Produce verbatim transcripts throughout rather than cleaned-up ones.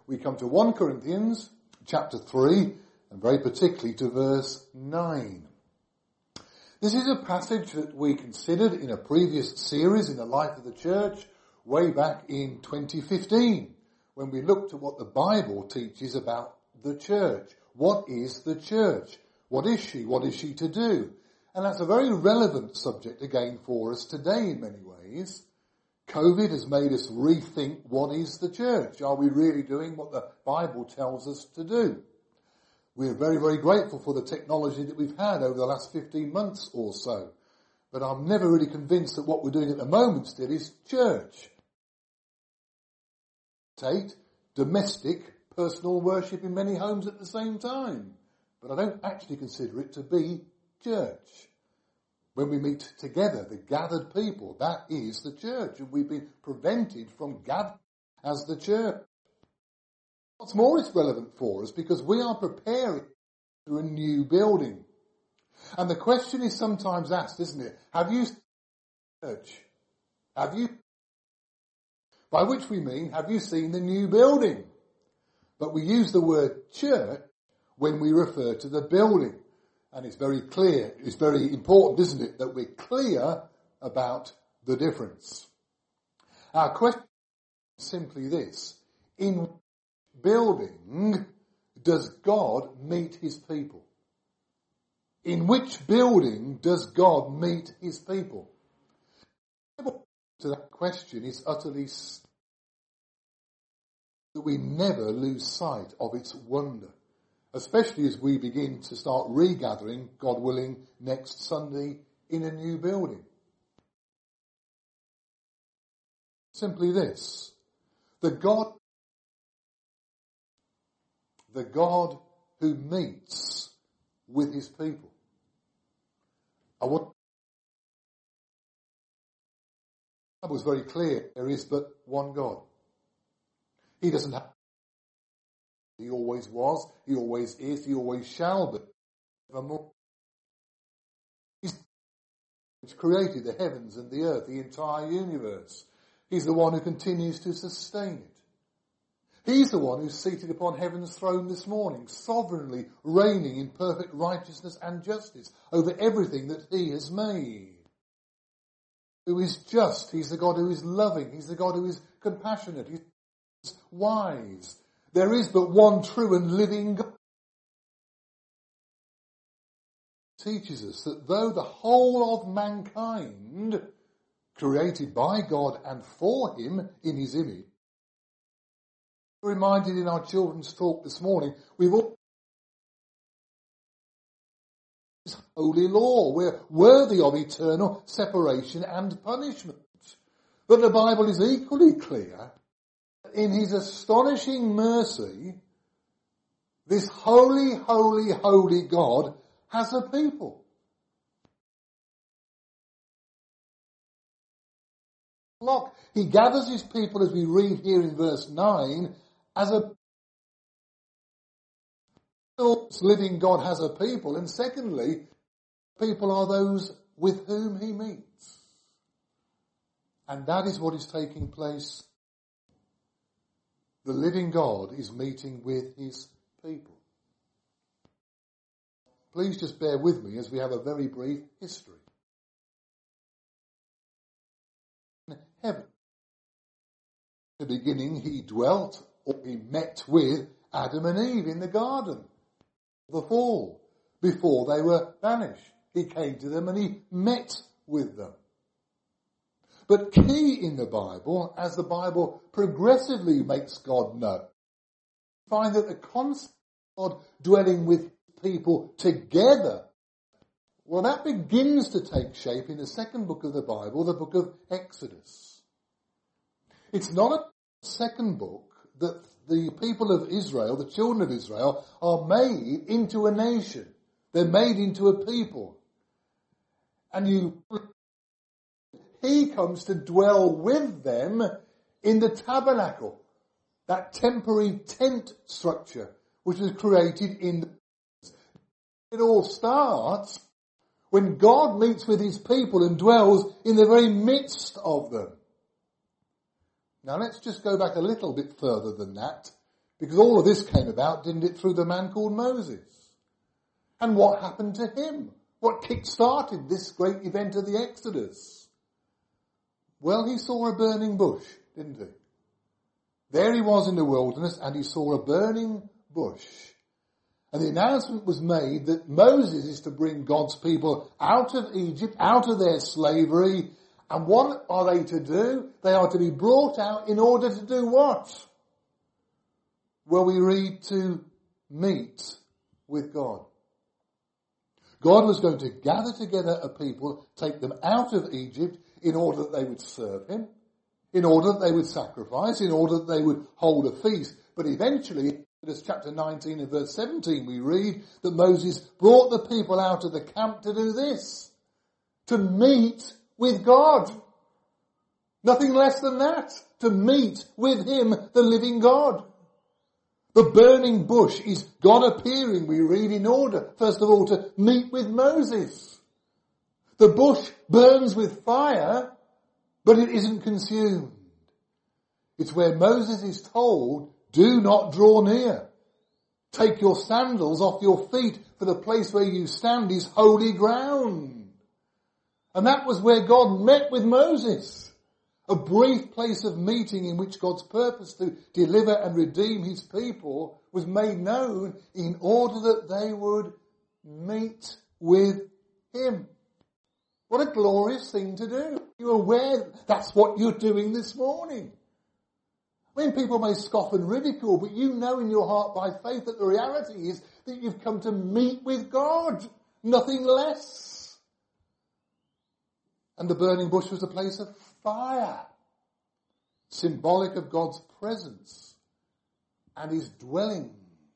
we come to First Corinthians chapter three, and very particularly to verse nine. This is a passage that we considered in a previous series in the life of the church way back in twenty fifteen, when we looked at what the Bible teaches about the church. What is the church? What is she? What is she to do? And that's a very relevant subject again for us today in many ways. COVID has made us rethink what is the church. Are we really doing what the Bible tells us to do? We're very, very grateful for the technology that we've had over the last fifteen months or so. But I'm never really convinced that what we're doing at the moment still is church. Take domestic, personal worship in many homes at the same time. But I don't actually consider it to be church. When we meet together, the gathered people, that is the church. And we've been prevented from gathering as the church. What's more, it's relevant for us because we are preparing for a new building. And the question is sometimes asked, isn't it? Have you seen the church? Have you? By which we mean, have you seen the new building? But we use the word church when we refer to the building. And it's very clear, it's very important, isn't it, that we're clear about the difference. Our question is simply this. In which building does God meet his people? In which building does God meet his people? The answer to that question is utterly st- that we never lose sight of its wonder. Especially as we begin to start regathering, God willing, next Sunday in a new building. Simply this. The God, the God who meets with his people. I want, the Bible is very clear. There is but one God. He doesn't have He always was, he always is, he always shall be. Evermore. He's which created the heavens and the earth, the entire universe. He's the one who continues to sustain it. He's the one who's seated upon heaven's throne this morning, sovereignly reigning in perfect righteousness and justice over everything that he has made. Who is just, he's the God who is loving, he's the God who is compassionate, he's wise. There is but one true and living God. Teaches us that though the whole of mankind, created by God and for him in his image, we're reminded in our children's talk this morning, we've all this holy law. We're worthy of eternal separation and punishment. But the Bible is equally clear. In his astonishing mercy, this holy, holy, holy God has a people. Look, he gathers his people, as we read here in verse nine, as a living God has a people. And secondly, people are those with whom he meets. And that is what is taking place. The living God is meeting with his people. Please just bear with me as we have a very brief history. In heaven, in the beginning he dwelt, or he met with Adam and Eve in the garden. The fall, before they were banished. He came to them and he met with them. But key in the Bible, as the Bible progressively makes God known, find that the concept of God dwelling with people together, well, that begins to take shape in the second book of the Bible, the book of Exodus. It's not a second book that the people of Israel, the children of Israel, are made into a nation. They're made into a people. And you... He comes to dwell with them in the tabernacle, that temporary tent structure which was created in the... It all starts when God meets with his people and dwells in the very midst of them. Now let's just go back a little bit further than that, Because all of this came about, didn't it, through the man called Moses? And what happened to him? What kick-started this great event of the Exodus? Well, he saw a burning bush, didn't he? There he was in the wilderness and he saw a burning bush. And the announcement was made that Moses is to bring God's people out of Egypt, out of their slavery. And what are they to do? They are to be brought out in order to do what? Well, we read to meet with God. God was going to gather together a people, take them out of Egypt in order that they would serve him, in order that they would sacrifice, in order that they would hold a feast. But eventually, in Exodus chapter nineteen and verse seventeen, we read that Moses brought the people out of the camp to do this, to meet with God. Nothing less than that, to meet with him, the living God. The burning bush is God appearing, we read, in order, first of all, to meet with Moses. The bush burns with fire, but it isn't consumed. It's where Moses is told, do not draw near. Take your sandals off your feet, for the place where you stand is holy ground. And that was where God met with Moses. A brief place of meeting in which God's purpose to deliver and redeem his people was made known in order that they would meet with him. What a glorious thing to do. You're aware that's what you're doing this morning. I mean, people may scoff and ridicule, but you know in your heart by faith that the reality is that you've come to meet with God. Nothing less. And the burning bush was a place of fire, symbolic of God's presence and his dwelling.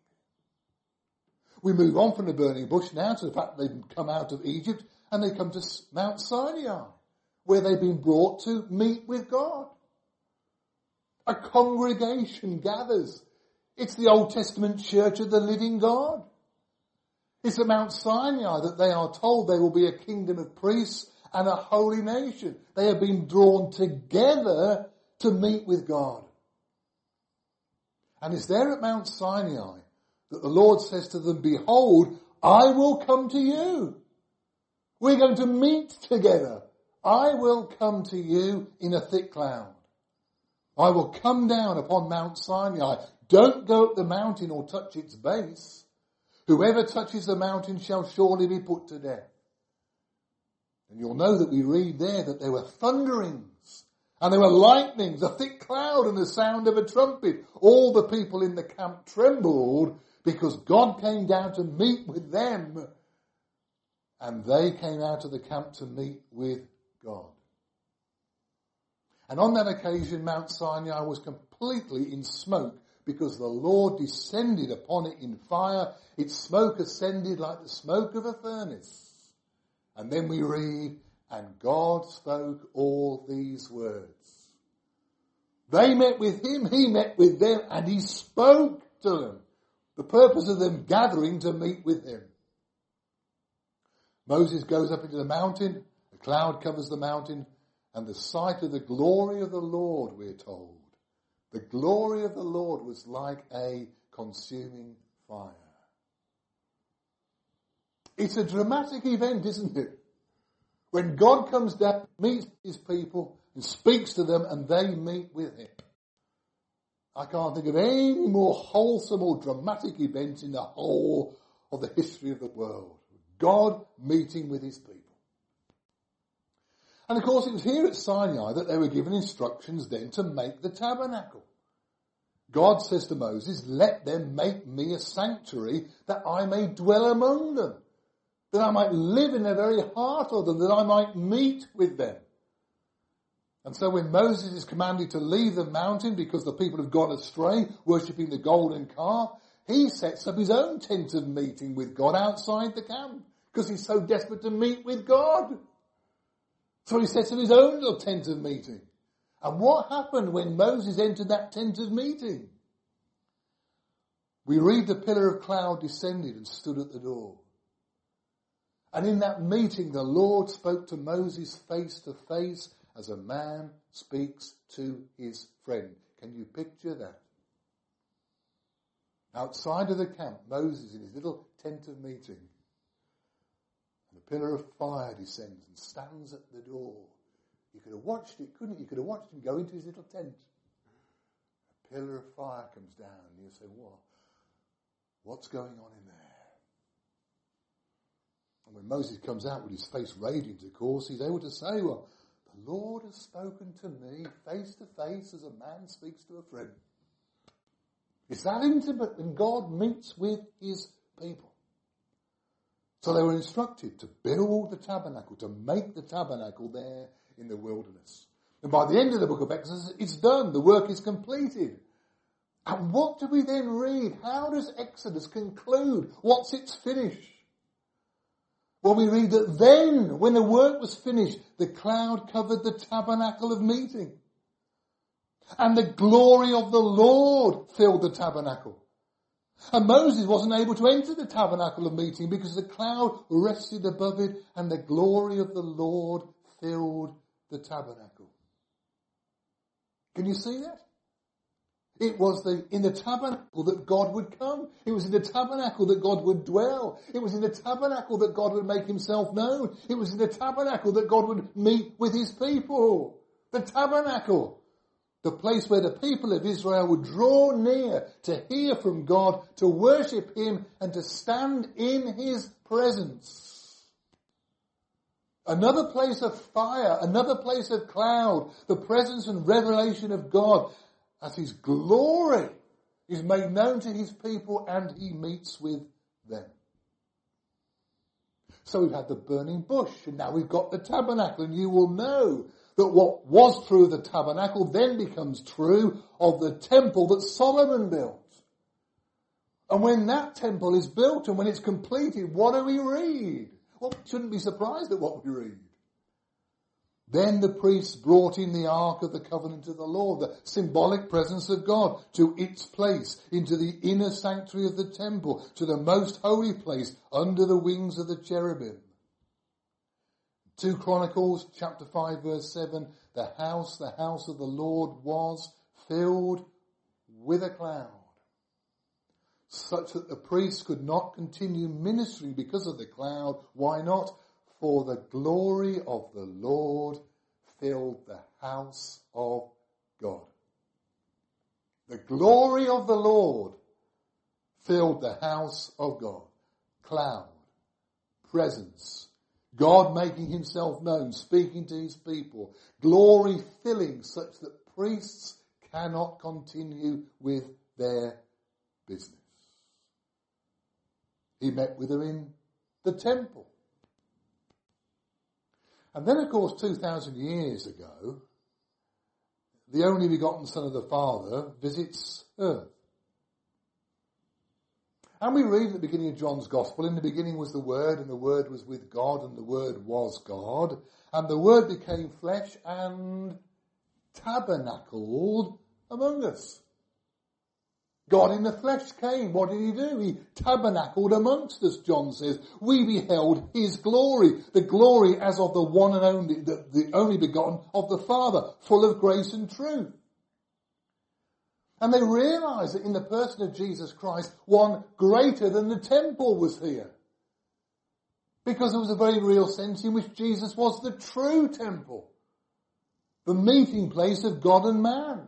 We move on from the burning bush now to the fact that they've come out of Egypt and they come to Mount Sinai, where they've been brought to meet with God. A congregation gathers. It's the Old Testament church of the living God. It's at Mount Sinai that they are told they will be a kingdom of priests and a holy nation. They have been drawn together to meet with God. And it's there at Mount Sinai that the Lord says to them, behold, I will come to you. We're going to meet together. I will come to you in a thick cloud. I will come down upon Mount Sinai. Don't go up the mountain or touch its base. Whoever touches the mountain shall surely be put to death. And you'll know that we read there that there were thunderings and there were lightnings, a thick cloud and the sound of a trumpet. All the people in the camp trembled because God came down to meet with them and they came out of the camp to meet with God. And on that occasion, Mount Sinai was completely in smoke because the Lord descended upon it in fire. Its smoke ascended like the smoke of a furnace. And then we read, and God spoke all these words. They met with him, he met with them, and he spoke to them. The purpose of them gathering to meet with him. Moses goes up into the mountain, a cloud covers the mountain, and the sight of the glory of the Lord, we're told. The glory of the Lord was like a consuming fire. It's a dramatic event, isn't it? When God comes down, meets his people, and speaks to them, and they meet with him. I can't think of any more wholesome or dramatic event in the whole of the history of the world. God meeting with his people. And of course it was here at Sinai that they were given instructions then to make the tabernacle. God says to Moses, let them make me a sanctuary that I may dwell among them. That I might live in the very heart of them, that I might meet with them. And so when Moses is commanded to leave the mountain because the people have gone astray, worshipping the golden calf, he sets up his own tent of meeting with God outside the camp because he's so desperate to meet with God. So he sets up his own little tent of meeting. And what happened when Moses entered that tent of meeting? We read the pillar of cloud descended and stood at the door. And in that meeting, the Lord spoke to Moses face to face as a man speaks to his friend. Can you picture that? Outside of the camp, Moses in his little tent of meeting, and a pillar of fire descends and stands at the door. You could have watched it, couldn't you? You could have watched him go into his little tent. A pillar of fire comes down, and you say, what? What's going on in there? And when Moses comes out with his face radiant, of course, he's able to say, well, the Lord has spoken to me face to face as a man speaks to a friend. It's that intimate when God meets with his people. So they were instructed to build the tabernacle, to make the tabernacle there in the wilderness. And by the end of the book of Exodus, it's done. The work is completed. And what do we then read? How does Exodus conclude? What's its finish? Well, we read that then, when the work was finished, the cloud covered the tabernacle of meeting. And the glory of the Lord filled the tabernacle. And Moses wasn't able to enter the tabernacle of meeting because the cloud rested above it and the glory of the Lord filled the tabernacle. Can you see that? It was the, in the tabernacle that God would come. It was in the tabernacle that God would dwell. It was in the tabernacle that God would make himself known. It was in the tabernacle that God would meet with his people. The tabernacle. The place where the people of Israel would draw near to hear from God, to worship him, and to stand in his presence. Another place of fire, another place of cloud, the presence and revelation of God as his glory is made known to his people and he meets with them. So we've had the burning bush and now we've got the tabernacle, and you will know that what was true of the tabernacle then becomes true of the temple that Solomon built. And when that temple is built and when it's completed, what do we read? Well, we shouldn't be surprised at what we read. Then the priests brought in the ark of the covenant of the Lord, the symbolic presence of God, to its place, into the inner sanctuary of the temple, to the most holy place, under the wings of the cherubim. Two Chronicles chapter five verse seven, the house, the house of the Lord was filled with a cloud, such that the priests could not continue ministering because of the cloud. Why not? For the glory of the Lord filled the house of God. The glory of the Lord filled the house of God. Cloud, presence, God making himself known, speaking to his people, glory filling such that priests cannot continue with their business. He met with them in the temple. And then, of course, two thousand years ago, the only begotten Son of the Father visits earth. And we read at the beginning of John's Gospel, in the beginning was the Word, and the Word was with God, and the Word was God. And the Word became flesh and tabernacled among us. God in the flesh came. What did he do? He tabernacled amongst us, John says. We beheld his glory, the glory as of the one and only, the, the only begotten of the Father, full of grace and truth. And they realized that in the person of Jesus Christ, one greater than the temple was here. Because there was a very real sense in which Jesus was the true temple, the meeting place of God and man.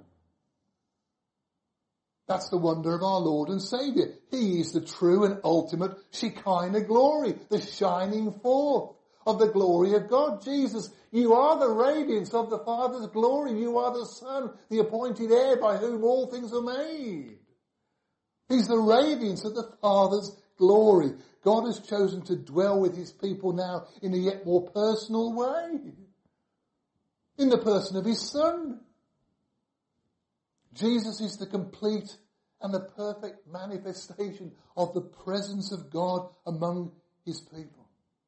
That's the wonder of our Lord and Saviour. He is the true and ultimate Shekinah glory, the shining forth of the glory of God. Jesus, you are the radiance of the Father's glory. You are the Son, the appointed heir by whom all things are made. He's the radiance of the Father's glory. God has chosen to dwell with his people now in a yet more personal way, in the person of his Son. Jesus is the complete and the perfect manifestation of the presence of God among his people.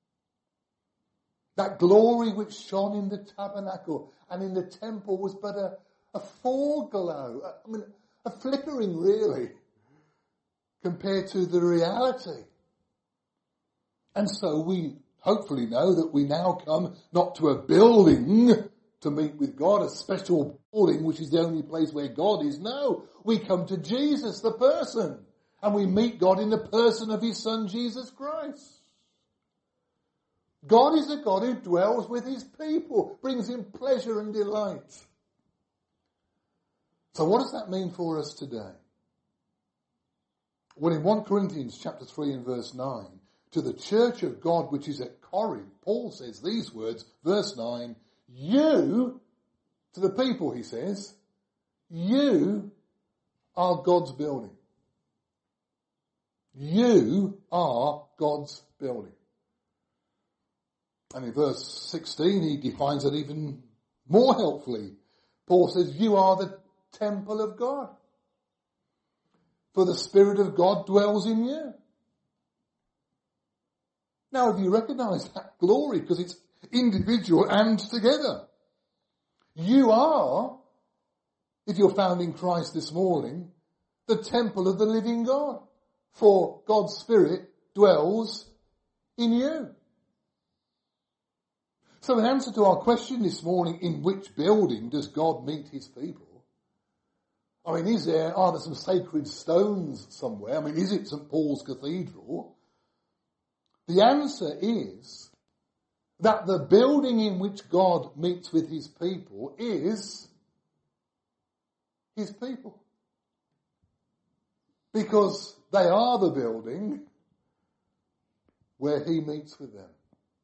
That glory which shone in the tabernacle and in the temple was but a, a foreglow, I mean, a flickering really, compared to the reality. And so we hopefully know that we now come not to a building to meet with God, a special building which is the only place where God is. No, we come to Jesus, the person. And we meet God in the person of his Son, Jesus Christ. God is a God who dwells with his people, brings him pleasure and delight. So what does that mean for us today? Well, in First Corinthians chapter three and verse nine, to the church of God which is at Corinth, Paul says these words, verse nine, you, to the people he says, you are God's building. You are God's building. And in verse sixteen he defines it even more helpfully. Paul says, you are the temple of God. For the Spirit of God dwells in you. Now, have you recognized that glory? Because it's individual and together. You are, if you're found in Christ this morning, the temple of the living God. For God's Spirit dwells in you. So in answer to our question this morning, in which building does God meet his people? I mean, is there, are there some sacred stones somewhere? I mean, is it Saint Paul's Cathedral? The answer is that the building in which God meets with his people is his people. Because they are the building where he meets with them.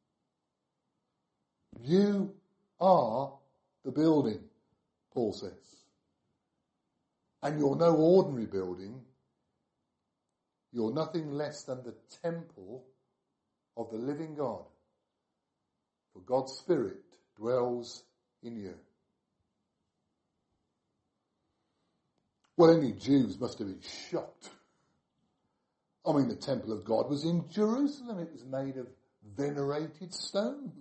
You are the building, Paul says. And you're no ordinary building. You're nothing less than the temple of the living God. For God's Spirit dwells in you. Well, any Jews must have been shocked. I mean, the temple of God was in Jerusalem. It was made of venerated stone.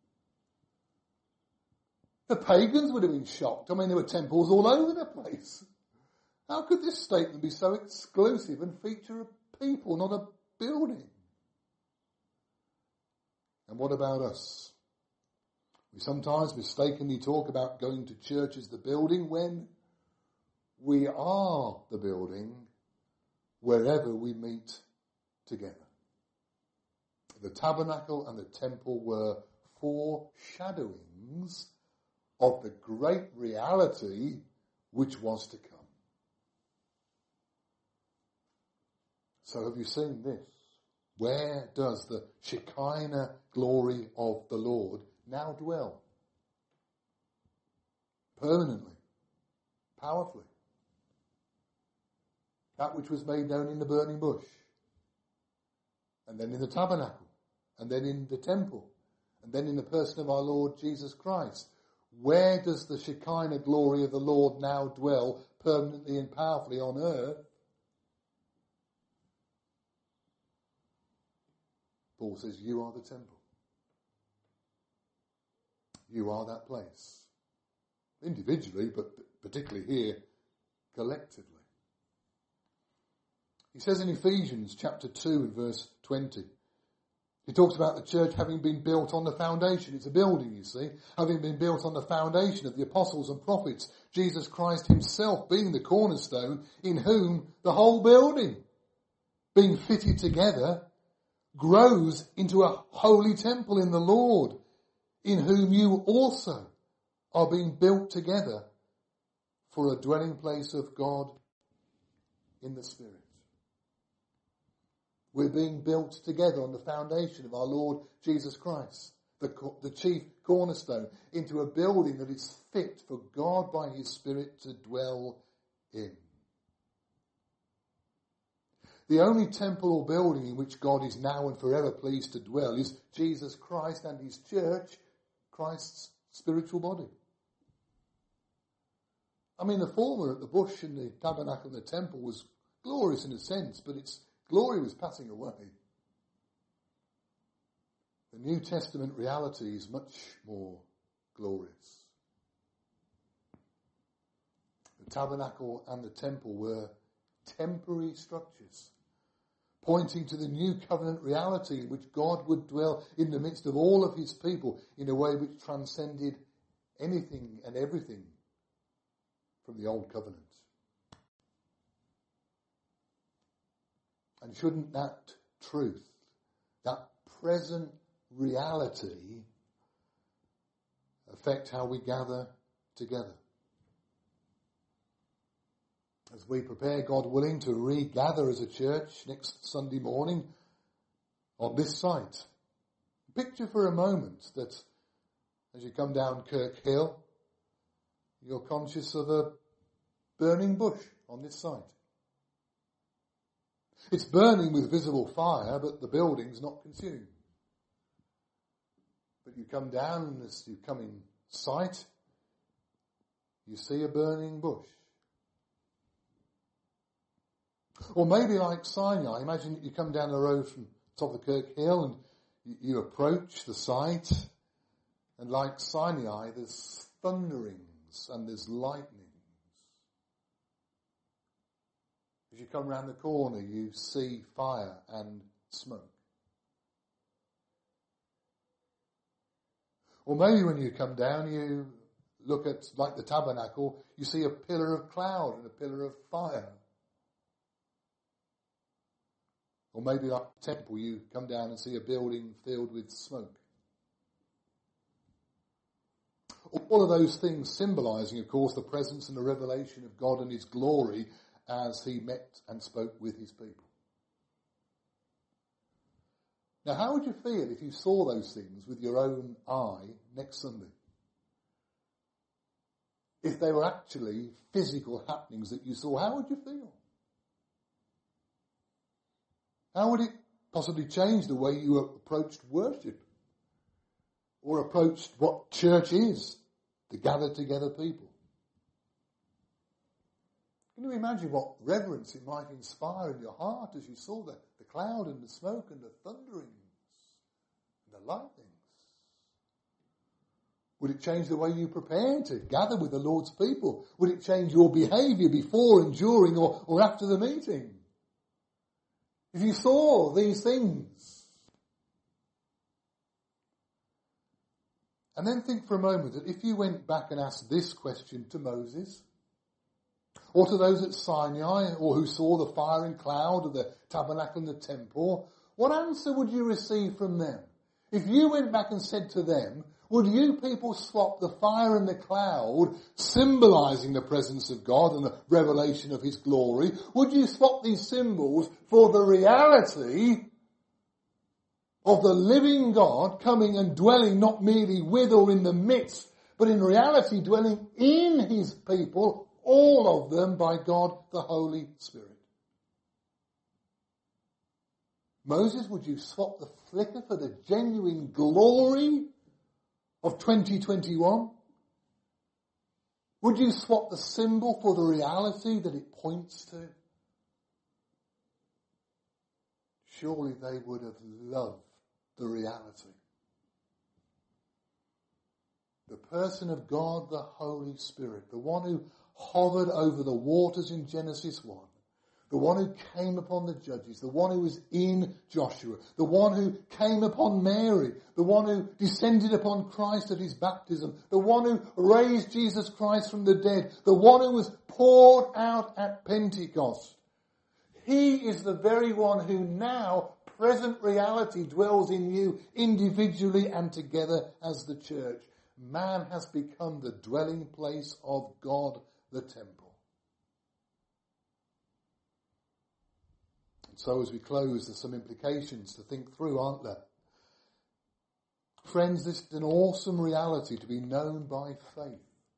The pagans would have been shocked. I mean, there were temples all over the place. How could this statement be so exclusive and feature a people, not a building? And what about us? We sometimes mistakenly talk about going to church as the building when we are the building wherever we meet together. The tabernacle and the temple were foreshadowings of the great reality which was to come. So have you seen this? Where does the Shekinah glory of the Lord now dwell? Permanently, powerfully. That which was made known in the burning bush, and then in the tabernacle, and then in the temple, and then in the person of our Lord Jesus Christ. Where does the Shekinah glory of the Lord now dwell permanently and powerfully on earth? Paul says, you are the temple. You are that place. Individually, but particularly here, collectively. He says in Ephesians chapter two and verse twenty, he talks about the church having been built on the foundation. It's a building, you see, having been built on the foundation of the apostles and prophets, Jesus Christ himself being the cornerstone, in whom the whole building, being fitted together, grows into a holy temple in the Lord, in whom you also are being built together for a dwelling place of God in the Spirit. We're being built together on the foundation of our Lord Jesus Christ, the, the chief cornerstone, into a building that is fit for God by his Spirit to dwell in. The only temple or building in which God is now and forever pleased to dwell is Jesus Christ and his church, Christ's spiritual body. I mean, the former at the bush and the tabernacle and the temple was glorious in a sense, but its glory was passing away. The New Testament reality is much more glorious. The tabernacle and the temple were temporary structures, pointing to the new covenant reality in which God would dwell in the midst of all of his people in a way which transcended anything and everything from the old covenant. And shouldn't that truth, that present reality, affect how we gather together? As we prepare, God willing, to regather as a church next Sunday morning on this site, picture for a moment that as you come down Kirk Hill, you're conscious of a burning bush on this site. It's burning with visible fire, but the building's not consumed. But you come down, and as you come in sight, you see a burning bush. Or maybe like Sinai, imagine you come down the road from the top of Kirk Hill and you, you approach the site, and like Sinai, there's thunderings and there's lightnings. As you come round the corner, you see fire and smoke. Or maybe when you come down, you look at, like the tabernacle, you see a pillar of cloud and a pillar of fire. Or maybe like the temple, you come down and see a building filled with smoke. All of those things symbolising, of course, the presence and the revelation of God and his glory as he met and spoke with his people. Now, how would you feel if you saw those things with your own eye next Sunday? If they were actually physical happenings that you saw, how would you feel? How would it possibly change the way you approached worship? Or approached what church is, the gathered together people? Can you imagine what reverence it might inspire in your heart as you saw the, the cloud and the smoke and the thunderings and the lightnings? Would it change the way you prepare to gather with the Lord's people? Would it change your behaviour before and during or, or after the meeting? If you saw these things. And then think for a moment that if you went back and asked this question to Moses, or to those at Sinai, or who saw the fire and cloud of the tabernacle and the temple, what answer would you receive from them? If you went back and said to them, would you people swap the fire and the cloud, symbolising the presence of God and the revelation of his glory, would you swap these symbols for the reality of the living God coming and dwelling not merely with or in the midst, but in reality dwelling in his people, all of them by God the Holy Spirit? Moses, would you swap the flicker for the genuine glory of twenty twenty-one? Would you swap the symbol for the reality that it points to? Surely they would have loved the reality. The person of God, the Holy Spirit, the one who hovered over the waters in Genesis one, the one who came upon the judges, the one who was in Joshua, the one who came upon Mary, the one who descended upon Christ at his baptism, the one who raised Jesus Christ from the dead, the one who was poured out at Pentecost. He is the very one who now, present reality, dwells in you individually and together as the church. Man has become the dwelling place of God, the temple. So as we close, there's some implications to think through, aren't there? Friends, this is an awesome reality to be known by faith.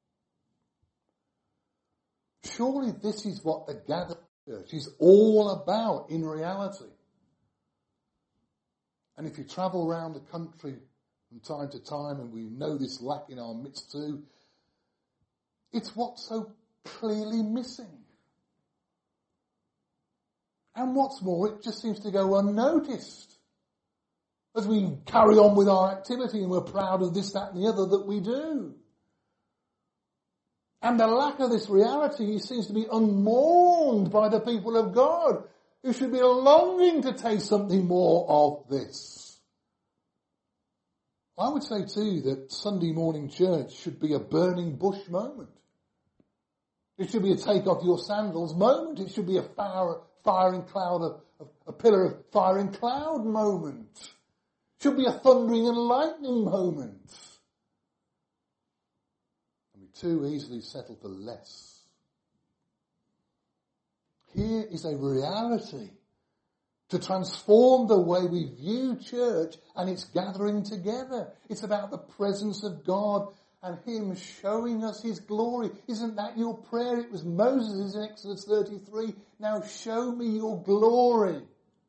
Surely this is what the gathered church is all about in reality. And if you travel around the country from time to time, and we know this lack in our midst too, it's what's so clearly missing. And what's more, it just seems to go unnoticed as we carry on with our activity and we're proud of this, that and the other that we do. And the lack of this reality seems to be unmourned by the people of God, who should be longing to taste something more of this. I would say too that Sunday morning church should be a burning bush moment. It should be a take off your sandals moment. It should be a fire, fire and cloud of, of, a pillar of fire and cloud moment. Should be a thundering and lightning moment. And we too easily settle for less. Here is a reality to transform the way we view church and its gathering together. It's about the presence of God and Him showing us His glory. Isn't that your prayer? It was Moses' in Exodus thirty-three. Now show me your glory.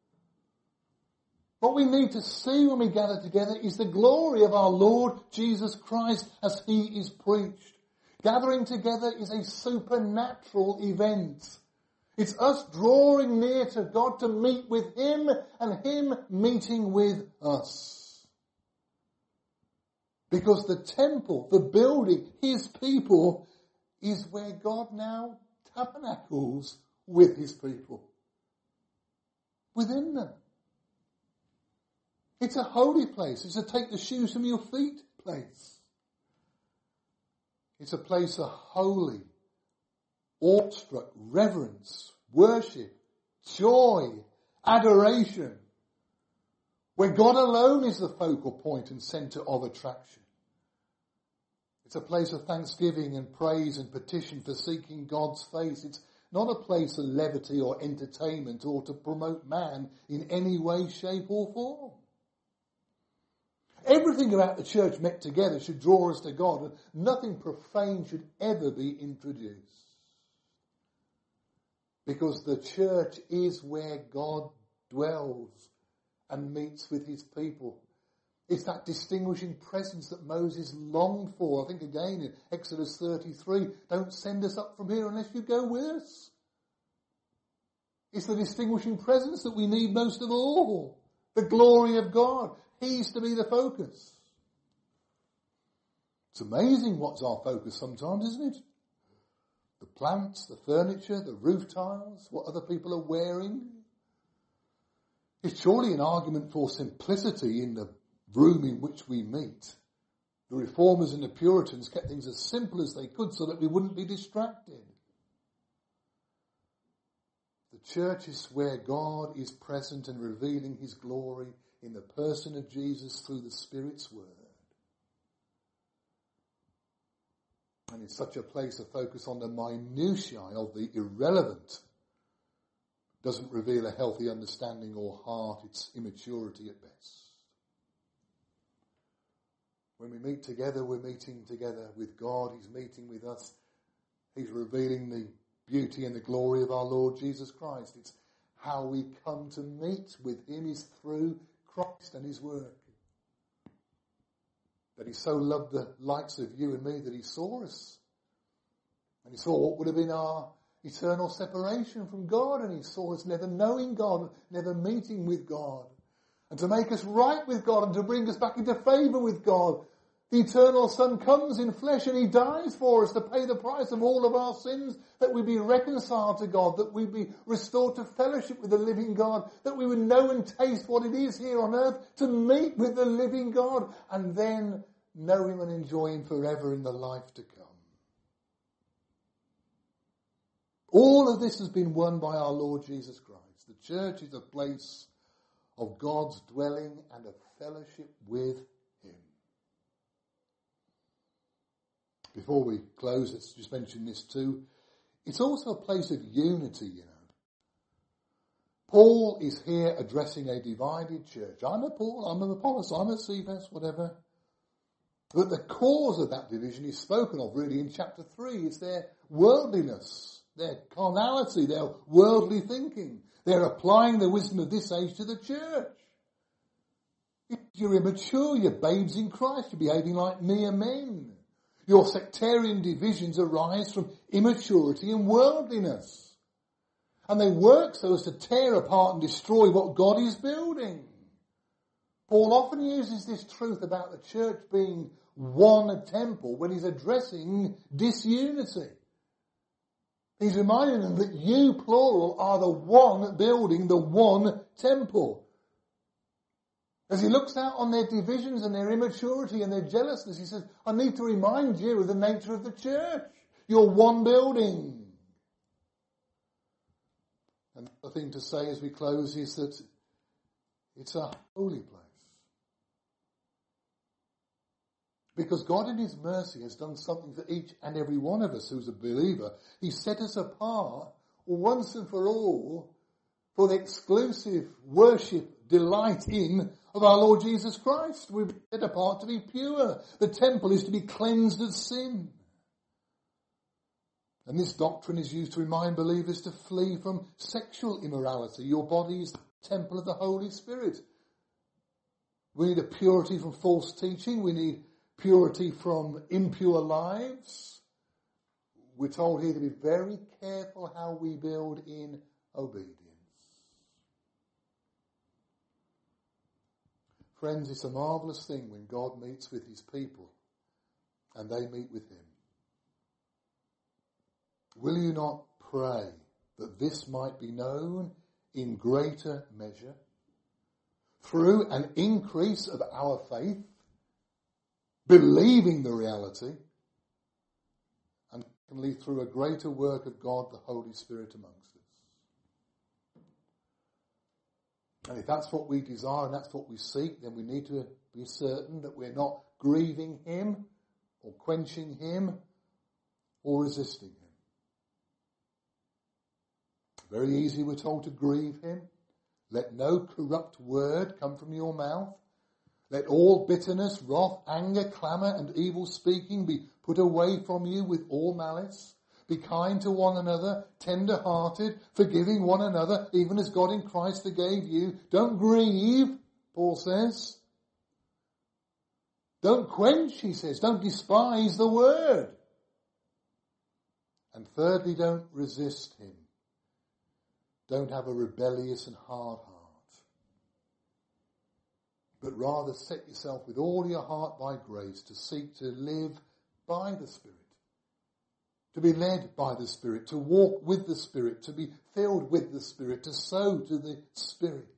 What we need to see when we gather together is the glory of our Lord Jesus Christ as He is preached. Gathering together is a supernatural event. It's us drawing near to God to meet with Him and Him meeting with us. Because the temple, the building, His people, is where God now tabernacles with His people. Within them. It's a holy place. It's a take the shoes from your feet place. It's a place of holy, awestruck reverence, worship, joy, adoration, where God alone is the focal point and centre of attraction. It's a place of thanksgiving and praise and petition for seeking God's face. It's not a place of levity or entertainment or to promote man in any way, shape or form. Everything about the church met together should draw us to God, and nothing profane should ever be introduced. Because the church is where God dwells and meets with His people. It's that distinguishing presence that Moses longed for. I think again in Exodus thirty-three, don't send us up from here unless you go with us. It's the distinguishing presence that we need most of all. The glory of God. He's to be the focus. It's amazing what's our focus sometimes, isn't it? The plants, the furniture, the roof tiles, what other people are wearing. It's surely an argument for simplicity in the room in which we meet. The Reformers and the Puritans kept things as simple as they could so that we wouldn't be distracted. The church is where God is present and revealing His glory in the person of Jesus through the Spirit's word. And it's such a place of focus on the minutiae of the irrelevant doesn't reveal a healthy understanding or heart. It's immaturity at best. When we meet together, we're meeting together with God. He's meeting with us. He's revealing the beauty and the glory of our Lord Jesus Christ. It's how we come to meet with Him is through Christ and His work. That He so loved the likes of you and me that He saw us. And He saw what would have been our eternal separation from God, and He saw us never knowing God, never meeting with God. And to make us right with God and to bring us back into favour with God, the eternal Son comes in flesh and He dies for us to pay the price of all of our sins, that we be reconciled to God, that we be restored to fellowship with the living God, that we would know and taste what it is here on earth to meet with the living God and then know Him and enjoy Him forever in the life to come. All of this has been won by our Lord Jesus Christ. The church is a place of God's dwelling and of fellowship with Him. Before we close, let's just mention this too. It's also a place of unity, you know. Paul is here addressing a divided church. I'm a Paul, I'm an Apollos, I'm a Cephas, whatever. But the cause of that division is spoken of really in chapter three. It's their worldliness, their carnality, their worldly thinking. They're applying the wisdom of this age to the church. You're immature, you're babes in Christ, you're behaving like mere men. Your sectarian divisions arise from immaturity and worldliness. And they work so as to tear apart and destroy what God is building. Paul often uses this truth about the church being one temple when he's addressing disunity. He's reminding them that you, plural, are the one building, the one temple. As he looks out on their divisions and their immaturity and their jealousness, he says, I need to remind you of the nature of the church. You're one building. And I think thing to say as we close is that it's a holy place. Because God in his mercy has done something for each and every one of us who's a believer. He set us apart once and for all for the exclusive worship, delight in of our Lord Jesus Christ. We're set apart to be pure. The temple is to be cleansed of sin. And this doctrine is used to remind believers to flee from sexual immorality. Your body is the temple of the Holy Spirit. We need a purity from false teaching. We need purity from impure lives. We're told here to be very careful how we build in obedience. Friends, it's a marvellous thing when God meets with his people and they meet with him. Will you not pray that this might be known in greater measure through an increase of our faith, believing the reality, and secondly through a greater work of God, the Holy Spirit amongst us? And if that's what we desire and that's what we seek, then we need to be certain that we're not grieving him or quenching him or resisting him. Very easy, we're told, to grieve him. Let no corrupt word come from your mouth. Let all bitterness, wrath, anger, clamour and evil speaking be put away from you with all malice. Be kind to one another, tender-hearted, forgiving one another, even as God in Christ forgave you. Don't grieve, Paul says. Don't quench, he says. Don't despise the word. And thirdly, don't resist him. Don't have a rebellious and hard heart, but rather set yourself with all your heart by grace to seek to live by the Spirit, to be led by the Spirit, to walk with the Spirit, to be filled with the Spirit, to sow to the Spirit.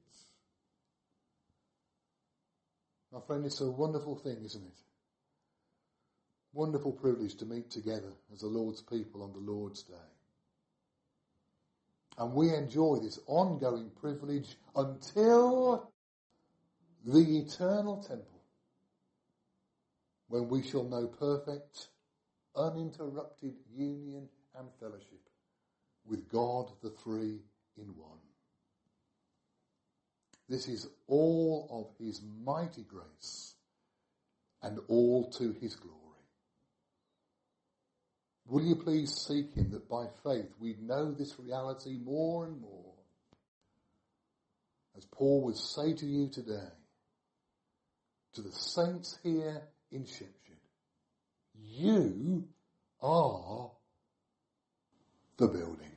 My friend, it's a wonderful thing, isn't it? Wonderful privilege to meet together as the Lord's people on the Lord's Day. And we enjoy this ongoing privilege until the eternal temple, when we shall know perfect, uninterrupted union and fellowship with God the Three in One. This is all of his mighty grace and all to his glory. Will you please seek him that by faith we know this reality more and more? As Paul would say to you today, to the saints here in Shepshed, you are the building.